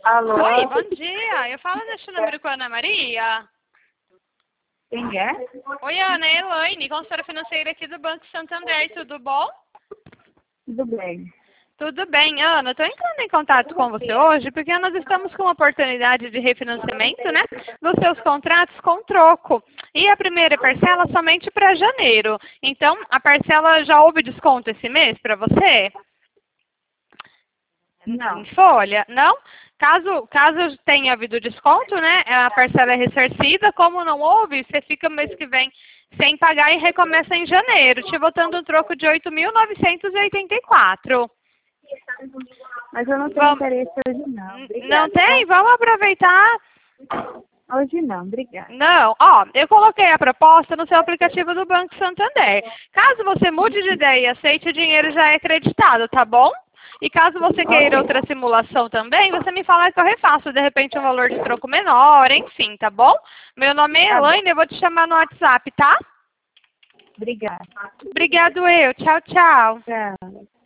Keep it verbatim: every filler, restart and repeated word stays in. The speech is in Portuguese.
Alô? Oi, bom dia. Eu falo deste número com a Ana Maria. Quem é? Oi, Ana, é Elaine, consultora financeira aqui do Banco Santander. Tudo bom? Tudo bem. Tudo bem, Ana. Estou entrando em contato com você hoje porque nós estamos com uma oportunidade de refinanciamento, né, dos seus contratos com troco. E a primeira parcela somente para janeiro. Então, a parcela já houve desconto esse mês para você? Não. Em folha? Não? Caso, caso tenha havido desconto, né, a parcela é ressarcida. Como não houve, você fica mês que vem sem pagar e recomeça em janeiro, te botando um troco de oito mil novecentos e oitenta e quatro. Mas eu não tenho Vamos... interesse hoje, não. Obrigada, Não tem? tá? Vamos aproveitar. Hoje não, obrigada. Não, ó, eu coloquei a proposta no seu aplicativo do Banco Santander. Caso você mude de ideia e aceite, o dinheiro já é acreditado, tá bom? E caso você queira outra simulação também, você me fala que eu refaço, de repente, um valor de troco menor, enfim, tá bom? Meu nome é Tá bom. Elaine, eu vou te chamar no WhatsApp, tá? Obrigada. Obrigado eu. Tchau, tchau. Tchau.